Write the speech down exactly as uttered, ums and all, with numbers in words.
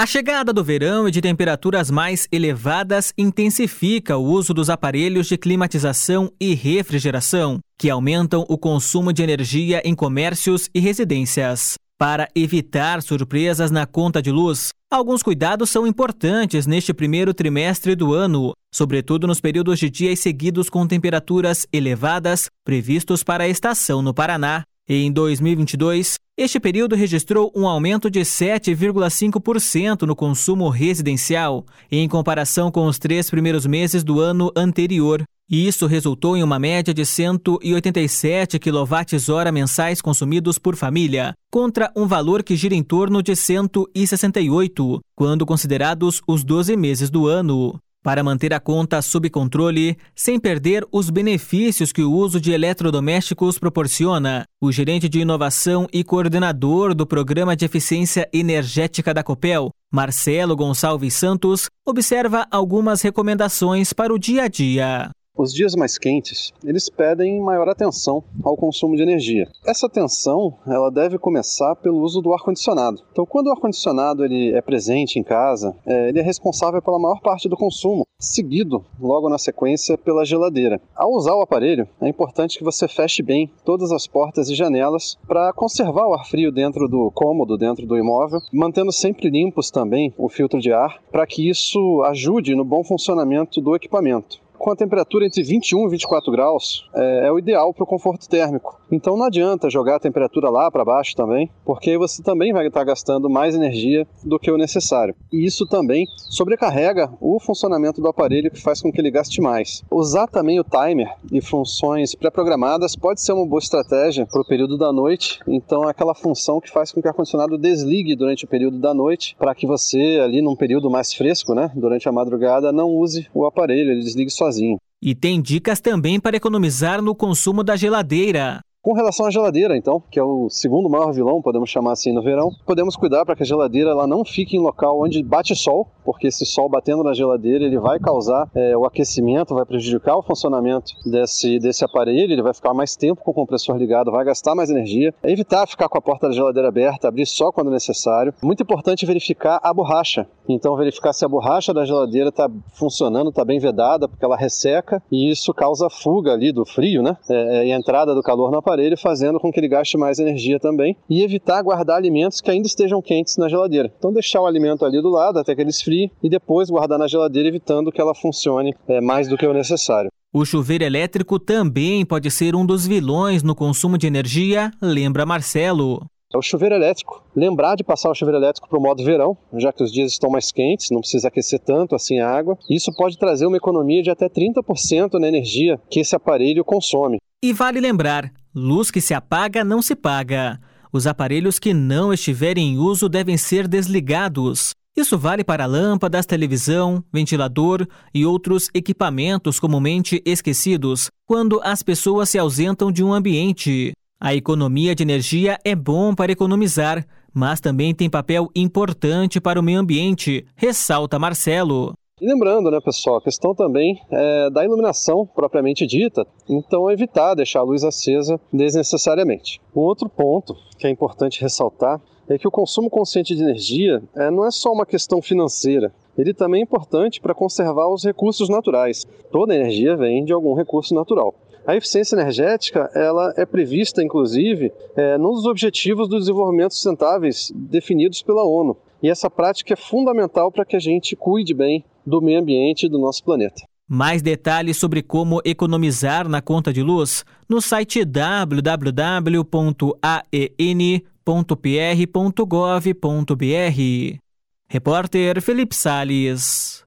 A chegada do verão e de temperaturas mais elevadas intensifica o uso dos aparelhos de climatização e refrigeração, que aumentam o consumo de energia em comércios e residências. Para evitar surpresas na conta de luz, alguns cuidados são importantes neste primeiro trimestre do ano, sobretudo nos períodos de dias seguidos com temperaturas elevadas previstos para a estação no Paraná. Em dois mil e vinte e dois, este período registrou um aumento de sete vírgula cinco por cento no consumo residencial, em comparação com os três primeiros meses do ano anterior. Isso resultou em uma média de cento e oitenta e sete quilowatt-hora mensais consumidos por família, contra um valor que gira em torno de cento e sessenta e oito, quando considerados os doze meses do ano. Para manter a conta sob controle, sem perder os benefícios que o uso de eletrodomésticos proporciona, o gerente de inovação e coordenador do Programa de Eficiência Energética da Copel, Marcelo Gonçalves Santos, observa algumas recomendações para o dia a dia. Os dias mais quentes, eles pedem maior atenção ao consumo de energia. Essa atenção, ela deve começar pelo uso do ar-condicionado. Então, quando o ar-condicionado ele é presente em casa, é, ele é responsável pela maior parte do consumo, seguido, logo na sequência, pela geladeira. Ao usar o aparelho, é importante que você feche bem todas as portas e janelas para conservar o ar frio dentro do cômodo, dentro do imóvel, mantendo sempre limpos também o filtro de ar, para que isso ajude no bom funcionamento do equipamento. Com a temperatura entre vinte e um e vinte e quatro graus, é, é o ideal para o conforto térmico. Então não adianta jogar a temperatura lá para baixo também, porque aí você também vai estar gastando mais energia do que o necessário. E isso também sobrecarrega o funcionamento do aparelho, que faz com que ele gaste mais. Usar também o timer e funções pré-programadas pode ser uma boa estratégia para o período da noite. Então é aquela função que faz com que o ar-condicionado desligue durante o período da noite, para que você, ali num período mais fresco, né, durante a madrugada, não use o aparelho, ele desligue sozinho. E tem dicas também para economizar no consumo da geladeira. Com relação à geladeira, então, que é o segundo maior vilão, podemos chamar assim, no verão, podemos cuidar para que a geladeira ela não fique em local onde bate sol, porque esse sol batendo na geladeira ele vai causar é, o aquecimento, vai prejudicar o funcionamento desse, desse aparelho, ele vai ficar mais tempo com o compressor ligado, vai gastar mais energia. É evitar ficar com a porta da geladeira aberta, abrir só quando necessário. Muito importante verificar a borracha. Então, verificar se a borracha da geladeira está funcionando, está bem vedada, porque ela resseca e isso causa fuga ali do frio, né? É, e a entrada do calor no aparelho. Aparelho, fazendo com que ele gaste mais energia também, e evitar guardar alimentos que ainda estejam quentes na geladeira. Então deixar o alimento ali do lado até que ele esfrie e depois guardar na geladeira, evitando que ela funcione é, mais do que o necessário. O chuveiro elétrico também pode ser um dos vilões no consumo de energia, lembra Marcelo. É o chuveiro elétrico. Lembrar de passar o chuveiro elétrico para o modo verão, já que os dias estão mais quentes, não precisa aquecer tanto assim a água. Isso pode trazer uma economia de até trinta por cento na energia que esse aparelho consome. E vale lembrar, luz que se apaga não se paga. Os aparelhos que não estiverem em uso devem ser desligados. Isso vale para lâmpadas, televisão, ventilador e outros equipamentos comumente esquecidos quando as pessoas se ausentam de um ambiente. A economia de energia é bom para economizar, mas também tem papel importante para o meio ambiente, ressalta Marcelo. E lembrando, né, pessoal, a questão também é da iluminação propriamente dita, então evitar deixar a luz acesa desnecessariamente. Um outro ponto que é importante ressaltar é que o consumo consciente de energia é, não é só uma questão financeira, ele também é importante para conservar os recursos naturais. Toda energia vem de algum recurso natural. A eficiência energética ela é prevista, inclusive, é, nos Objetivos do Desenvolvimento Sustentáveis definidos pela ONU. E essa prática é fundamental para que a gente cuide bem do meio ambiente e do nosso planeta. Mais detalhes sobre como economizar na conta de luz no site w w w ponto a e n ponto p r ponto gov ponto b r. Repórter Felipe Salles.